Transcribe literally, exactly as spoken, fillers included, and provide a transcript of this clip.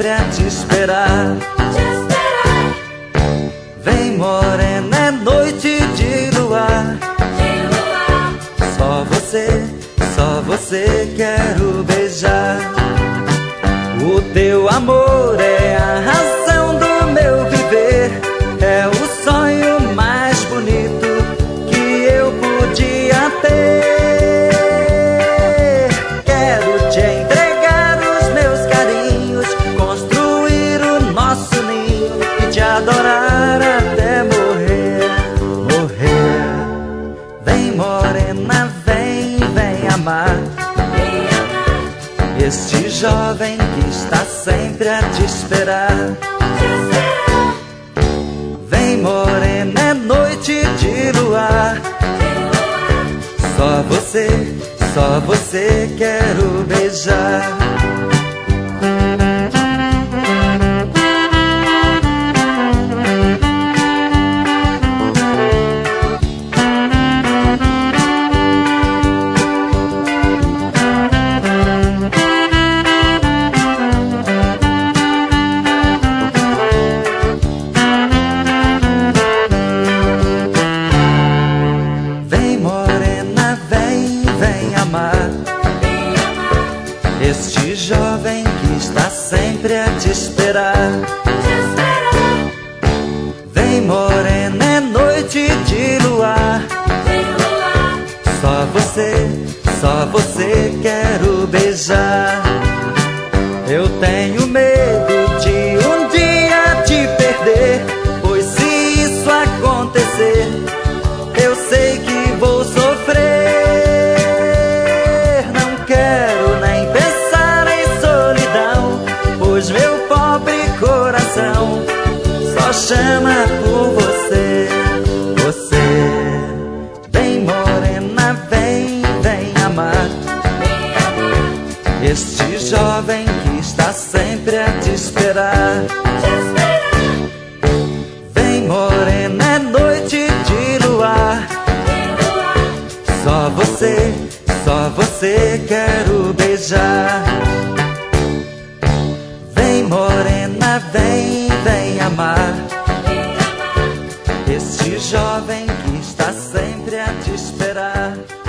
sempre a te esperar. Vem morena, é noite de luar. Só você, só você quero beijar. O teu amor é a razão do meu viver. É o sonho mais bonito que eu podia ter. Quero te entregar os meus carinhos, construir o nosso ninho e te adorar até morrer, morrer. Vem morena, vem, vem amar este jovem que está sempre a te esperar. Vem morena, é noite de luar. Só você, só você quero beijar. Este jovem que está sempre a te esperar. Vem morena, é noite de luar. Só você, só você quero beijar. Eu tenho medo de um dia te perder, pois se isso acontecer, eu sei que vou sofrer. Meu pobre coração só chama por você, você. Vem morena, vem, vem amar este jovem que está sempre a te esperar. Vem morena, é noite de luar. Só você, só você quero beijar. Vem morena, vem, vem amar este jovem que está sempre a te esperar.